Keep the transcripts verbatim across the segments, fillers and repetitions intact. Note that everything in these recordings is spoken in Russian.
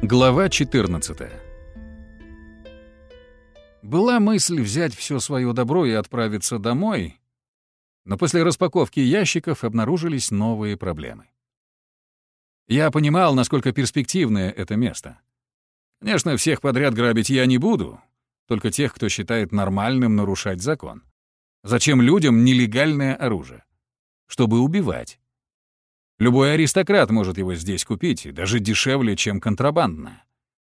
Глава четырнадцатая. Была мысль взять все свое добро и отправиться домой, но после распаковки ящиков обнаружились новые проблемы. Я понимал, насколько перспективное это место. Конечно, всех подряд грабить я не буду, только тех, кто считает нормальным нарушать закон. Зачем людям нелегальное оружие? Чтобы убивать. Любой аристократ может его здесь купить, и даже дешевле, чем контрабандное.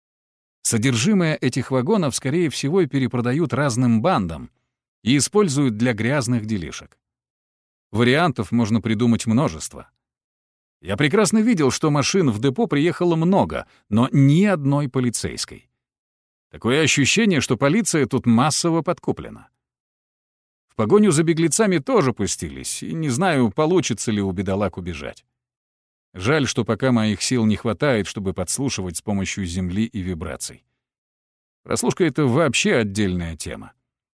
Содержимое этих вагонов, скорее всего, перепродают разным бандам и используют для грязных делишек. Вариантов можно придумать множество. Я прекрасно видел, что машин в депо приехало много, но ни одной полицейской. Такое ощущение, что полиция тут массово подкуплена. В погоню за беглецами тоже пустились, и не знаю, получится ли у бедолаг убежать. Жаль, что пока моих сил не хватает, чтобы подслушивать с помощью земли и вибраций. Прослушка — это вообще отдельная тема.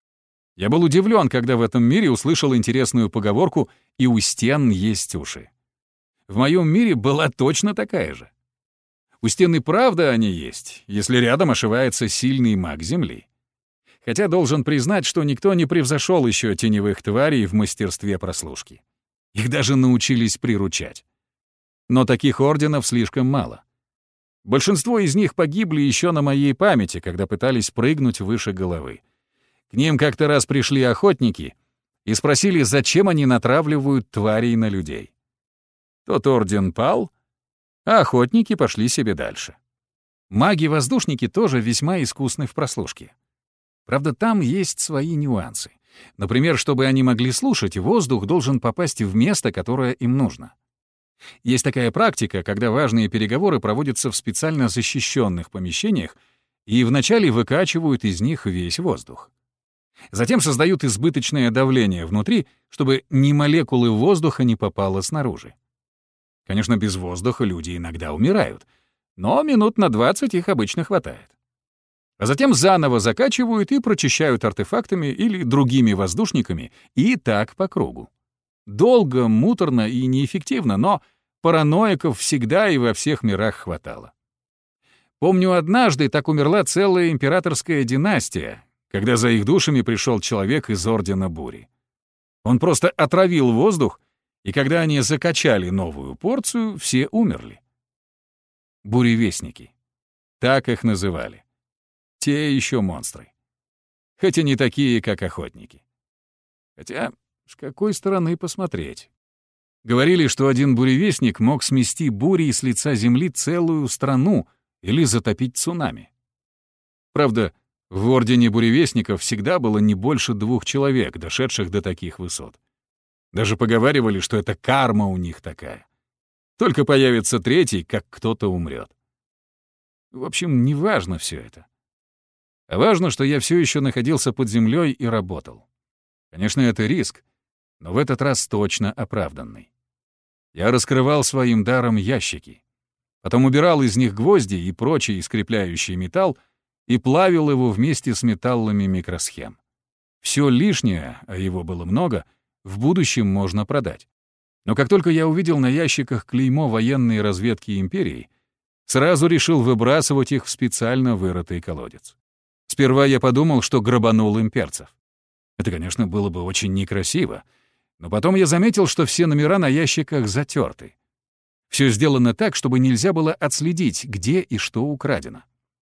Я был удивлен, когда в этом мире услышал интересную поговорку «и у стен есть уши». В моем мире была точно такая же. У стен и правда они есть, если рядом ошивается сильный маг Земли. Хотя должен признать, что никто не превзошел еще теневых тварей в мастерстве прослушки. Их даже научились приручать. Но таких орденов слишком мало. Большинство из них погибли еще на моей памяти, когда пытались прыгнуть выше головы. К ним как-то раз пришли охотники и спросили, зачем они натравливают тварей на людей. Тот орден пал, а охотники пошли себе дальше. Маги-воздушники тоже весьма искусны в прослушке. Правда, там есть свои нюансы. Например, чтобы они могли слушать, воздух должен попасть в место, которое им нужно. Есть такая практика, когда важные переговоры проводятся в специально защищенных помещениях и вначале выкачивают из них весь воздух. Затем создают избыточное давление внутри, чтобы ни молекулы воздуха не попало снаружи. Конечно, без воздуха люди иногда умирают, но минут на двадцать их обычно хватает. А затем заново закачивают и прочищают артефактами или другими воздушниками, и так по кругу. Долго, муторно и неэффективно, но параноиков всегда и во всех мирах хватало. Помню, однажды так умерла целая императорская династия, когда за их душами пришел человек из Ордена Бури. Он просто отравил воздух, и когда они закачали новую порцию, все умерли. Буревестники. Так их называли. Те еще монстры. Хотя не такие, как охотники. Хотя, с какой стороны посмотреть? Говорили, что один буревестник мог смести бурей с лица земли целую страну или затопить цунами. Правда, в Ордене буревестников всегда было не больше двух человек, дошедших до таких высот. Даже поговаривали, что это карма у них такая. Только появится третий, как кто-то умрет. В общем, не важно все это. А важно, что я все еще находился под землей и работал. Конечно, это риск, но в этот раз точно оправданный. Я раскрывал своим даром ящики, потом убирал из них гвозди и прочий скрепляющий металл и плавил его вместе с металлами микросхем. Все лишнее, а его было много, в будущем можно продать. Но как только я увидел на ящиках клеймо военной разведки империи, сразу решил выбрасывать их в специально вырытый колодец. Сперва я подумал, что грабанул имперцев. Это, конечно, было бы очень некрасиво, но потом я заметил, что все номера на ящиках затерты. Все сделано так, чтобы нельзя было отследить, где и что украдено.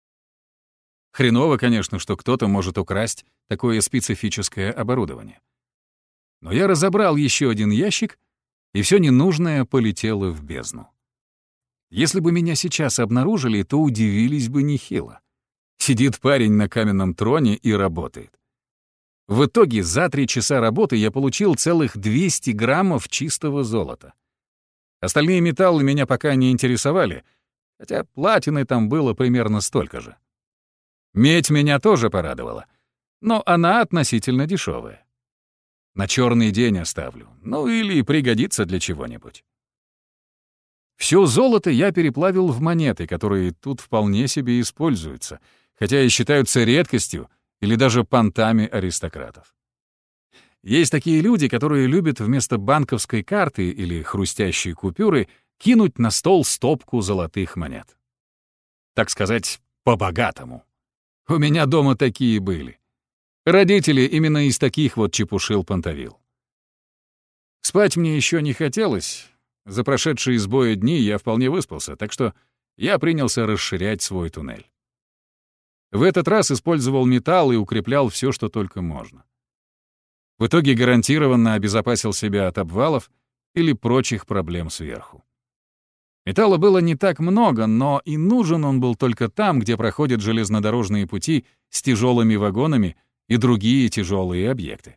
Хреново, конечно, что кто-то может украсть такое специфическое оборудование. Но я разобрал еще один ящик, и все ненужное полетело в бездну. Если бы меня сейчас обнаружили, то удивились бы нехило. Сидит парень на каменном троне и работает. В итоге за три часа работы я получил целых двести граммов чистого золота. Остальные металлы меня пока не интересовали, хотя платины там было примерно столько же. Медь меня тоже порадовала, но она относительно дешевая. На черный день оставлю, ну или пригодится для чего-нибудь. Все золото я переплавил в монеты, которые тут вполне себе используются, хотя и считаются редкостью или даже понтами аристократов. Есть такие люди, которые любят вместо банковской карты или хрустящей купюры кинуть на стол стопку золотых монет. так сказать, по-богатому. У меня дома такие были. Родители именно из таких вот чепушил Пантавил. Спать мне еще не хотелось. За прошедшие сбои дни я вполне выспался, так что я принялся расширять свой туннель. В этот раз использовал металл и укреплял все, что только можно. В итоге гарантированно обезопасил себя от обвалов или прочих проблем сверху. Металла было не так много, но и нужен он был только там, где проходят железнодорожные пути с тяжелыми вагонами и другие тяжелые объекты.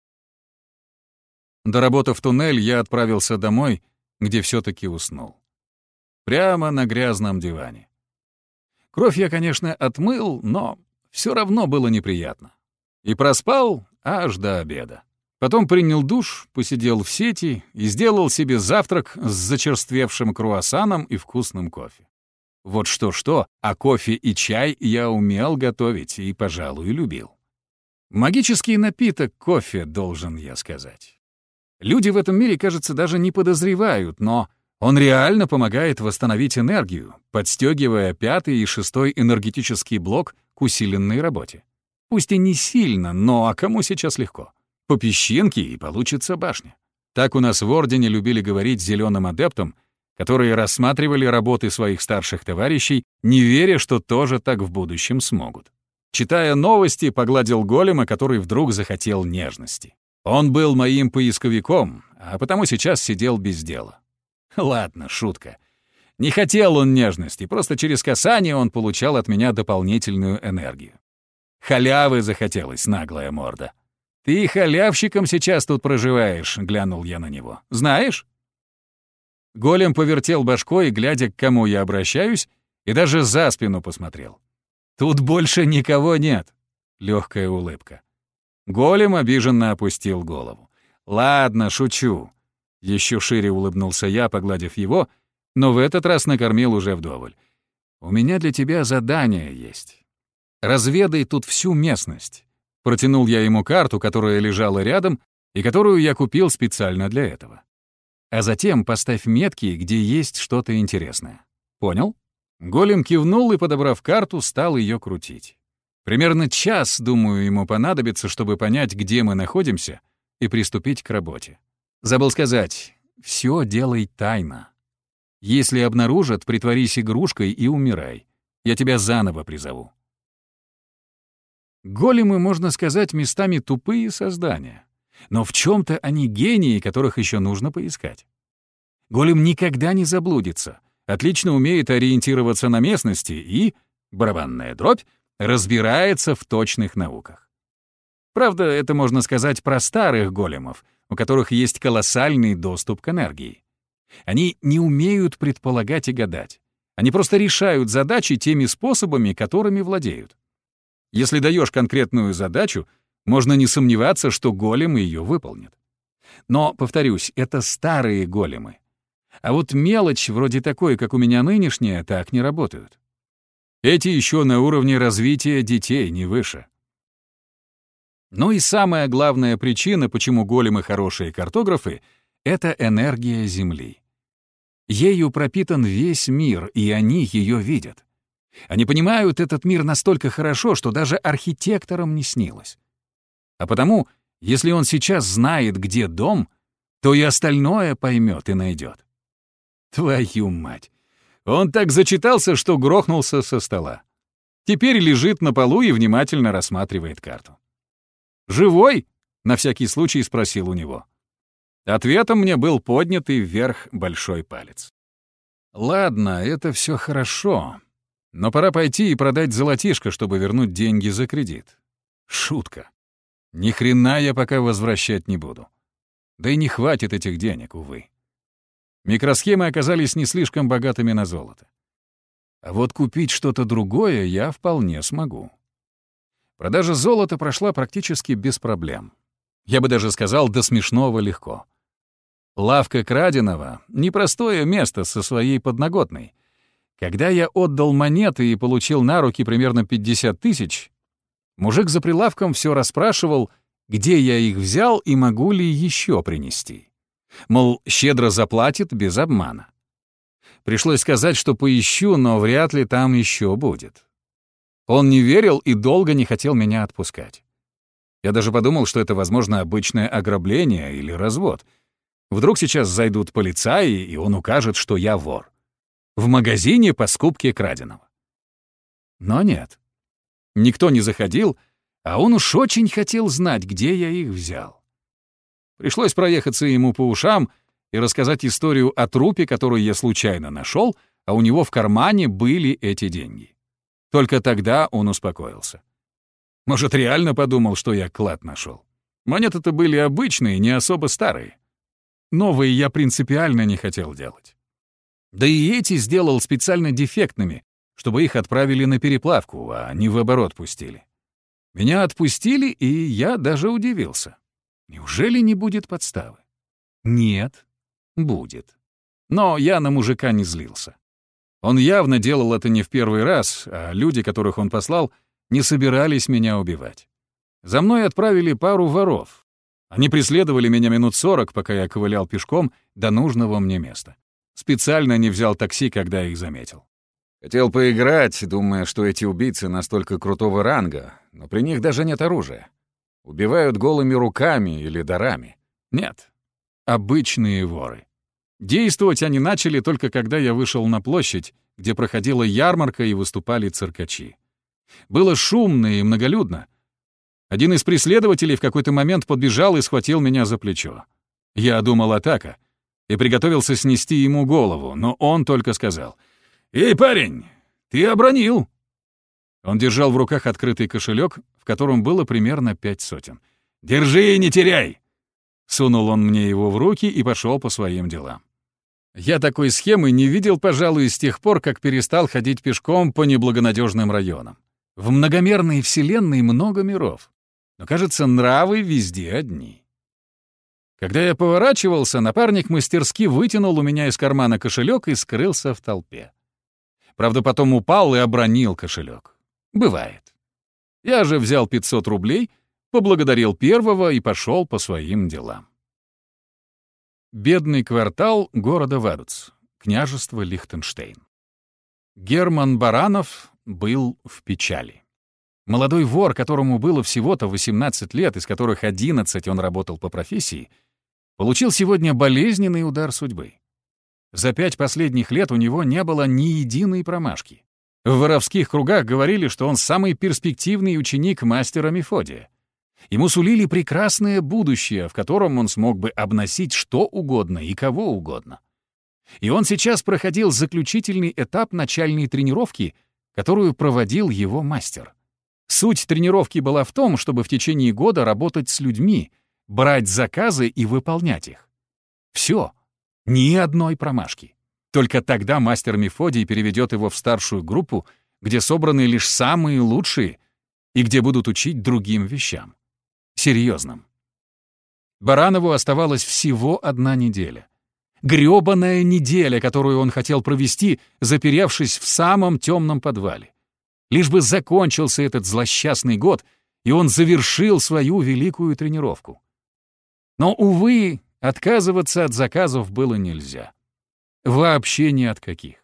Доработав туннель, я отправился домой, где все-таки уснул. Прямо на грязном диване. Кровь я, конечно, отмыл, но все равно было неприятно. И проспал аж до обеда. Потом принял душ, посидел в сети и сделал себе завтрак с зачерствевшим круассаном и вкусным кофе. Вот что-что, а кофе и чай я умел готовить и, пожалуй, любил. Магический напиток кофе, должен я сказать. Люди в этом мире, кажется, даже не подозревают, но он реально помогает восстановить энергию, подстегивая пятый и шестой энергетический блок к усиленной работе. Пусть и не сильно, но а кому сейчас легко? По песчинке и получится башня. Так у нас в Ордене любили говорить зеленым адептам, которые рассматривали работы своих старших товарищей, не веря, что тоже так в будущем смогут. Читая новости, погладил голема, который вдруг захотел нежности. Он был моим поисковиком, а потому сейчас сидел без дела. Ладно, шутка. Не хотел он нежности, просто через касание он получал от меня дополнительную энергию. Халявы захотелось, наглая морда. «Ты халявщиком сейчас тут проживаешь», — глянул я на него. «Знаешь?» Голем повертел башкой, глядя, к кому я обращаюсь, и даже за спину посмотрел. «Тут больше никого нет», — легкая улыбка. Голем обиженно опустил голову. «Ладно, шучу». Еще шире улыбнулся я, погладив его, но в этот раз накормил уже вдоволь. «У меня для тебя задание есть. Разведай тут всю местность». Протянул я ему карту, которая лежала рядом и которую я купил специально для этого. А затем поставь метки, где есть что-то интересное. Понял? Голем кивнул и, подобрав карту, стал ее крутить. Примерно час, думаю, ему понадобится, чтобы понять, где мы находимся, и приступить к работе. Забыл сказать, все делай тайно. Если обнаружат, притворись игрушкой и умирай. Я тебя заново призову. Големы, можно сказать, местами тупые создания. Но в чем-то они гении, которых еще нужно поискать. Голем никогда не заблудится, отлично умеет ориентироваться на местности и, барабанная дробь, разбирается в точных науках. Правда, это можно сказать про старых големов, у которых есть колоссальный доступ к энергии. Они не умеют предполагать и гадать. Они просто решают задачи теми способами, которыми владеют. Если даешь конкретную задачу, можно не сомневаться, что голем ее выполнит. Но, повторюсь, это старые големы. А вот мелочь, вроде такой, как у меня нынешняя, так не работают. Эти еще на уровне развития детей, не выше. Ну и самая главная причина, почему големы хорошие картографы, это энергия Земли. Ею пропитан весь мир, и они ее видят. Они понимают этот мир настолько хорошо, что даже архитекторам не снилось. А потому, если он сейчас знает, где дом, то и остальное поймет и найдет. Твою мать! Он так зачитался, что грохнулся со стола. Теперь лежит на полу и внимательно рассматривает карту. «Живой?» — на всякий случай спросил у него. Ответом мне был поднятый вверх большой палец. «Ладно, это все хорошо. Но пора пойти и продать золотишко, чтобы вернуть деньги за кредит. Шутка. Ни хрена я пока возвращать не буду. Да и не хватит этих денег, увы. Микросхемы оказались не слишком богатыми на золото. А вот купить что-то другое я вполне смогу. Продажа золота прошла практически без проблем. Я бы даже сказал, до смешного легко. Лавка краденого — непростое место со своей подноготной. Когда я отдал монеты и получил на руки примерно пятьдесят тысяч, мужик за прилавком все расспрашивал, где я их взял и могу ли еще принести. Мол, щедро заплатит без обмана. Пришлось сказать, что поищу, но вряд ли там еще будет. Он не верил и долго не хотел меня отпускать. Я даже подумал, что это, возможно, обычное ограбление или развод. Вдруг сейчас зайдут полицаи, и он укажет, что я вор. В магазине по скупке краденого. Но нет. Никто не заходил, а он уж очень хотел знать, где я их взял. Пришлось проехаться ему по ушам и рассказать историю о трупе, которую я случайно нашел, а у него в кармане были эти деньги. Только тогда он успокоился. Может, реально подумал, что я клад нашел. Монеты-то были обычные, не особо старые. Новые я принципиально не хотел делать. Да и эти сделал специально дефектными, чтобы их отправили на переплавку, а не в оборот пустили. Меня отпустили, и я даже удивился. Неужели не будет подставы? Нет, будет. Но я на мужика не злился. Он явно делал это не в первый раз, а люди, которых он послал, не собирались меня убивать. За мной отправили пару воров. Они преследовали меня минут сорок, пока я ковылял пешком до нужного мне места. Специально не взял такси, когда их заметил. Хотел поиграть, думая, что эти убийцы настолько крутого ранга, но при них даже нет оружия. Убивают голыми руками или дарами. Нет, обычные воры. Действовать они начали только когда я вышел на площадь, где проходила ярмарка и выступали циркачи. Было шумно и многолюдно. Один из преследователей в какой-то момент подбежал и схватил меня за плечо. Я думал, атака, и приготовился снести ему голову, но он только сказал: «Эй, парень, ты обронил!» Он держал в руках открытый кошелек, в котором было примерно пять сотен. «Держи и не теряй!» Сунул он мне его в руки и пошел по своим делам. Я такой схемы не видел, пожалуй, с тех пор, как перестал ходить пешком по неблагонадежным районам. В многомерной вселенной много миров, но, кажется, нравы везде одни. Когда я поворачивался, напарник мастерски вытянул у меня из кармана кошелек и скрылся в толпе. Правда, потом упал и обронил кошелек. Бывает. Я же взял пятьсот рублей, поблагодарил первого и пошел по своим делам. Бедный квартал города Вадуц, княжество Лихтенштейн. Герман Баранов был в печали. Молодой вор, которому было всего-то восемнадцать лет, из которых одиннадцать он работал по профессии, получил сегодня болезненный удар судьбы. За пять последних лет у него не было ни единой промашки. В воровских кругах говорили, что он самый перспективный ученик мастера Мефодия. Ему сулили прекрасное будущее, в котором он смог бы обносить что угодно и кого угодно. И он сейчас проходил заключительный этап начальной тренировки, которую проводил его мастер. Суть тренировки была в том, чтобы в течение года работать с людьми, брать заказы и выполнять их. Все. Ни одной промашки. Только тогда мастер Мефодий переведет его в старшую группу, где собраны лишь самые лучшие и где будут учить другим вещам. Серьезным. Баранову оставалась всего одна неделя. Грёбаная неделя, которую он хотел провести, заперевшись в самом темном подвале. Лишь бы закончился этот злосчастный год, и он завершил свою великую тренировку. Но, увы, отказываться от заказов было нельзя. Вообще ни от каких.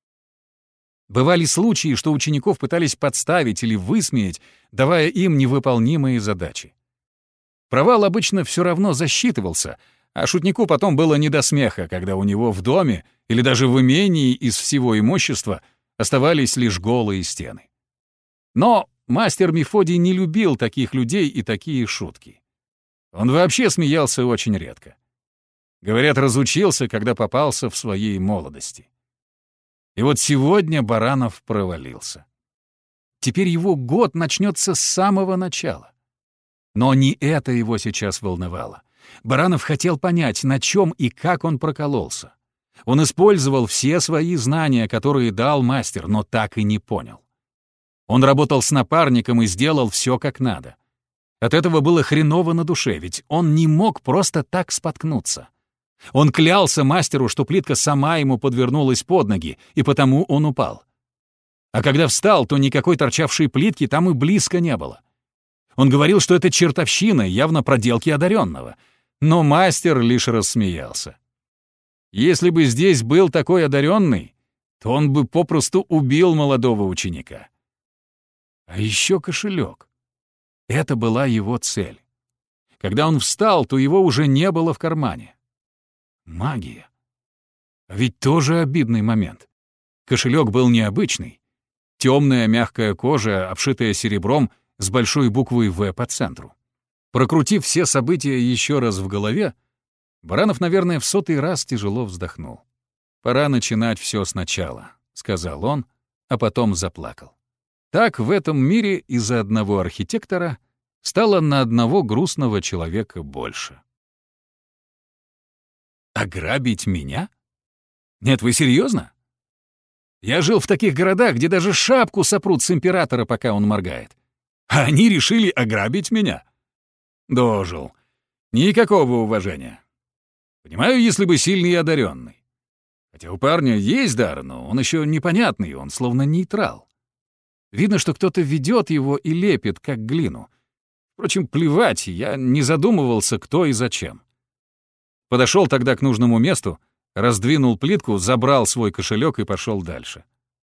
Бывали случаи, что учеников пытались подставить или высмеять, давая им невыполнимые задачи. Провал обычно все равно засчитывался, а шутнику потом было не до смеха, когда у него в доме или даже в имении из всего имущества оставались лишь голые стены. Но мастер Мефодий не любил таких людей и такие шутки. Он вообще смеялся очень редко. Говорят, разучился, когда попался в своей молодости. И вот сегодня Баранов провалился. Теперь его год начнется с самого начала. Но не это его сейчас волновало. Баранов хотел понять, на чем и как он прокололся. Он использовал все свои знания, которые дал мастер, но так и не понял. Он работал с напарником и сделал все как надо. От этого было хреново на душе, ведь он не мог просто так споткнуться. Он клялся мастеру, что плитка сама ему подвернулась под ноги, и потому он упал. А когда встал, то никакой торчавшей плитки там и близко не было. Он говорил, что это чертовщина, явно проделки одаренного. Но мастер лишь рассмеялся. Если бы здесь был такой одаренный, то он бы попросту убил молодого ученика. А еще кошелек. Это была его цель. Когда он встал, то его уже не было в кармане. Магия. А ведь тоже обидный момент. Кошелек был необычный. Темная мягкая кожа, обшитая серебром, с большой буквой «В» по центру. Прокрутив все события еще раз в голове, Баранов, наверное, в сотый раз тяжело вздохнул. «Пора начинать все сначала», — сказал он, а потом заплакал. Так в этом мире из-за одного архитектора стало на одного грустного человека больше. Ограбить меня? Нет, вы серьезно? Я жил в таких городах, где даже шапку сопрут с императора, пока он моргает. А они решили ограбить меня? Дожил. Никакого уважения. Понимаю, если бы сильный и одаренный. Хотя у парня есть дар, но он еще непонятный, он словно нейтрал. Видно, что кто-то ведет его и лепит, как глину. Впрочем, плевать, я не задумывался, кто и зачем. Подошел тогда к нужному месту, раздвинул плитку, забрал свой кошелек и пошел дальше.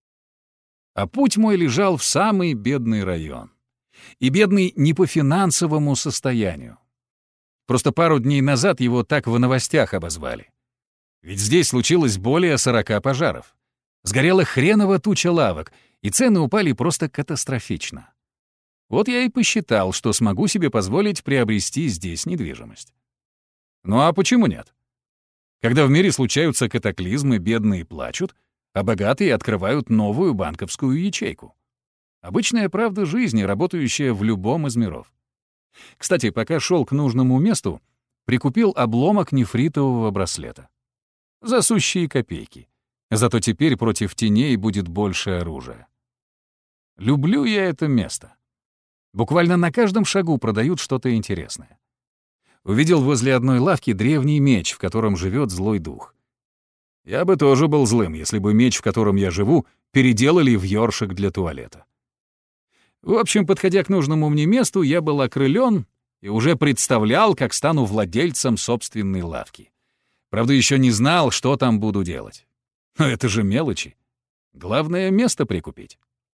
А путь мой лежал в самый бедный район. И бедный не по финансовому состоянию. Просто пару дней назад его так в новостях обозвали. Ведь здесь случилось более сорока пожаров. Сгорела хреново туча лавок, и цены упали просто катастрофично. Вот я и посчитал, что смогу себе позволить приобрести здесь недвижимость. Ну а почему нет? Когда в мире случаются катаклизмы, бедные плачут, а богатые открывают новую банковскую ячейку. Обычная правда жизни, работающая в любом из миров. Кстати, пока шел к нужному месту, прикупил обломок нефритового браслета. За сущие копейки. Зато теперь против теней будет больше оружия. Люблю я это место. Буквально на каждом шагу продают что-то интересное. Увидел возле одной лавки древний меч, в котором живет злой дух. Я бы тоже был злым, если бы меч, в котором я живу, переделали в ёршик для туалета. В общем, подходя к нужному мне месту, я был окрылен и уже представлял, как стану владельцем собственной лавки. Правда, еще не знал, что там буду делать. Но это же мелочи. Главное — место прикупить.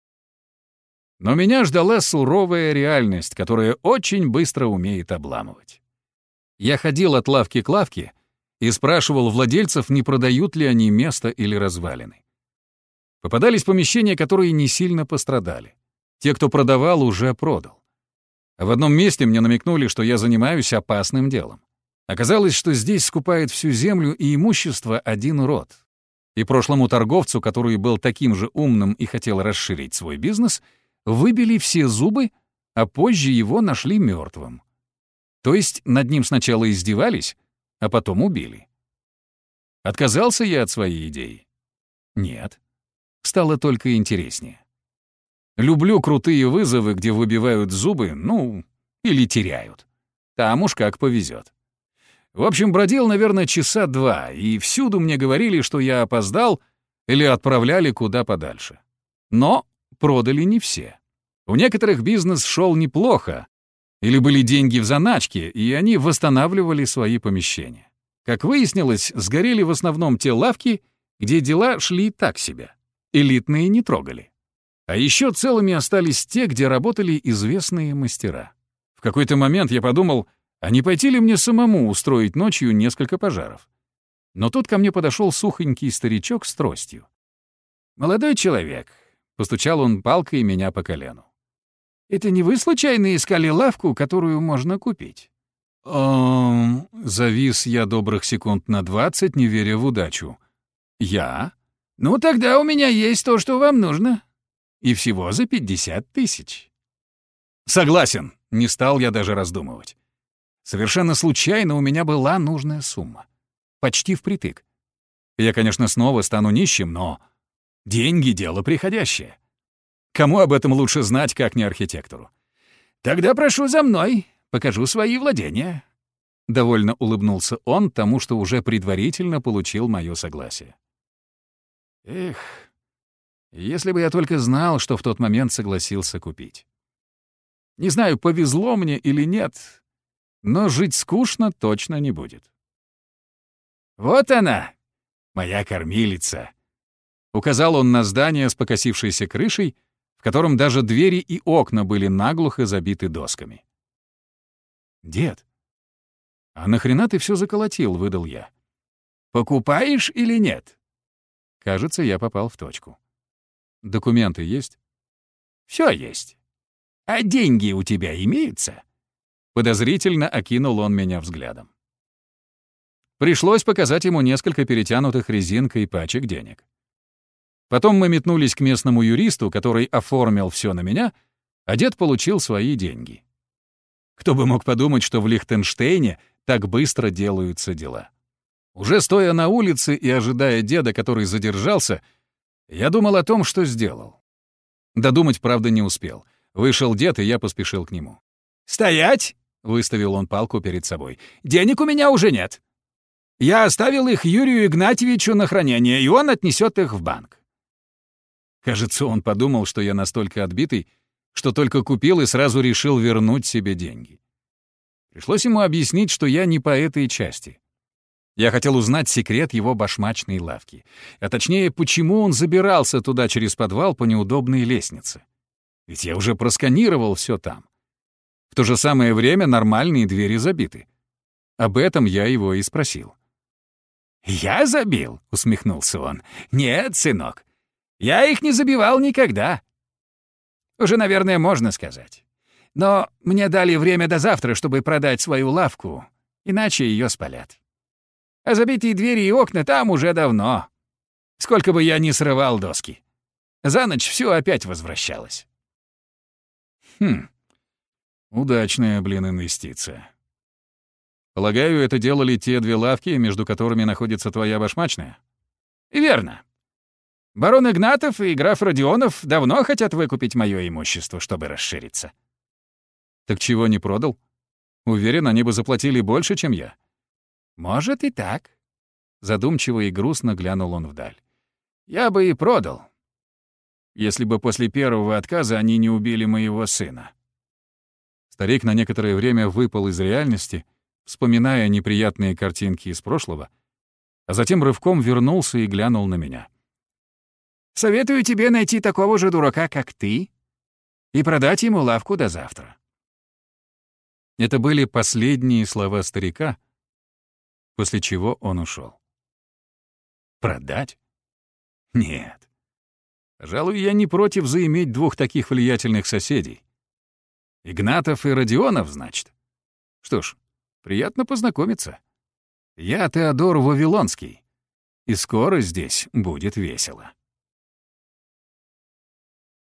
Но меня ждала суровая реальность, которая очень быстро умеет обламывать. Я ходил от лавки к лавке и спрашивал владельцев, не продают ли они место или развалины. Попадались помещения, которые не сильно пострадали. Те, кто продавал, уже продал. А в одном месте мне намекнули, что я занимаюсь опасным делом. Оказалось, что здесь скупает всю землю и имущество один род. И прошлому торговцу, который был таким же умным и хотел расширить свой бизнес, выбили все зубы, а позже его нашли мертвым. То есть над ним сначала издевались, а потом убили. Отказался я от своей идеи? Нет. Стало только интереснее. Люблю крутые вызовы, где выбивают зубы, ну, или теряют. Там уж как повезет. В общем, бродил, наверное, часа два, и всюду мне говорили, что я опоздал или отправляли куда подальше. Но продали не все. У некоторых бизнес шел неплохо, или были деньги в заначке, и они восстанавливали свои помещения. Как выяснилось, сгорели в основном те лавки, где дела шли так себе. Элитные не трогали. А еще целыми остались те, где работали известные мастера. В какой-то момент я подумал, а не пойти ли мне самому устроить ночью несколько пожаров? Но тут ко мне подошел сухонький старичок с тростью. «Молодой человек», — постучал он палкой меня по колену. «Это не вы случайно искали лавку, которую можно купить?» «Эм...» — завис я добрых секунд на двадцать, не веря в удачу. «Я?» «Ну, тогда у меня есть то, что вам нужно. И всего за пятьдесят тысяч». «Согласен», — не стал я даже раздумывать. Совершенно случайно у меня была нужная сумма. Почти впритык. Я, конечно, снова стану нищим, но деньги — дело приходящее. Кому об этом лучше знать, как не архитектору? «Тогда прошу за мной, покажу свои владения». Довольно улыбнулся он тому, что уже предварительно получил мое согласие. Эх, если бы я только знал, что в тот момент согласился купить. Не знаю, повезло мне или нет, но жить скучно точно не будет. «Вот она, моя кормилица». Указал он на здание с покосившейся крышей, в котором даже двери и окна были наглухо забиты досками. «Дед, а нахрена ты все заколотил?» — выдал я. «Покупаешь или нет?» Кажется, я попал в точку. «Документы есть?» «Все есть. А деньги у тебя имеются?» Подозрительно окинул он меня взглядом. Пришлось показать ему несколько перетянутых резинкой пачек денег. Потом мы метнулись к местному юристу, который оформил все на меня, а дед получил свои деньги. Кто бы мог подумать, что в Лихтенштейне так быстро делаются дела. Уже стоя на улице и ожидая деда, который задержался, я думал о том, что сделал. Додумать, правда, не успел. Вышел дед, и я поспешил к нему. «Стоять!» — выставил он палку перед собой. «Денег у меня уже нет. Я оставил их Юрию Игнатьевичу на хранение, и он отнесет их в банк». Кажется, он подумал, что я настолько отбитый, что только купил и сразу решил вернуть себе деньги. Пришлось ему объяснить, что я не по этой части. Я хотел узнать секрет его башмачной лавки, а точнее, почему он забирался туда через подвал по неудобной лестнице. Ведь я уже просканировал все там. В то же самое время нормальные двери забиты. Об этом я его и спросил. «Я забил?» — усмехнулся он. «Нет, сынок. Я их не забивал никогда. Уже, наверное, можно сказать. Но мне дали время до завтра, чтобы продать свою лавку, иначе ее спалят. А забитые двери и окна там уже давно. Сколько бы я ни срывал доски. За ночь все опять возвращалось». Хм, удачная, блин, инвестиция. Полагаю, это делали те две лавки, между которыми находится твоя башмачная? Верно. Барон Игнатов и граф Родионов давно хотят выкупить мое имущество, чтобы расшириться. Так чего не продал? Уверен, они бы заплатили больше, чем я. Может и так. Задумчиво и грустно глянул он вдаль. Я бы и продал, если бы после первого отказа они не убили моего сына. Старик на некоторое время выпал из реальности, вспоминая неприятные картинки из прошлого, а затем рывком вернулся и глянул на меня. «Советую тебе найти такого же дурака, как ты, и продать ему лавку до завтра». Это были последние слова старика, после чего он ушел. Продать? Нет. Пожалуй, я не против заиметь двух таких влиятельных соседей. Игнатов и Родионов, значит. Что ж, приятно познакомиться. Я Теодор Вавилонский, и скоро здесь будет весело.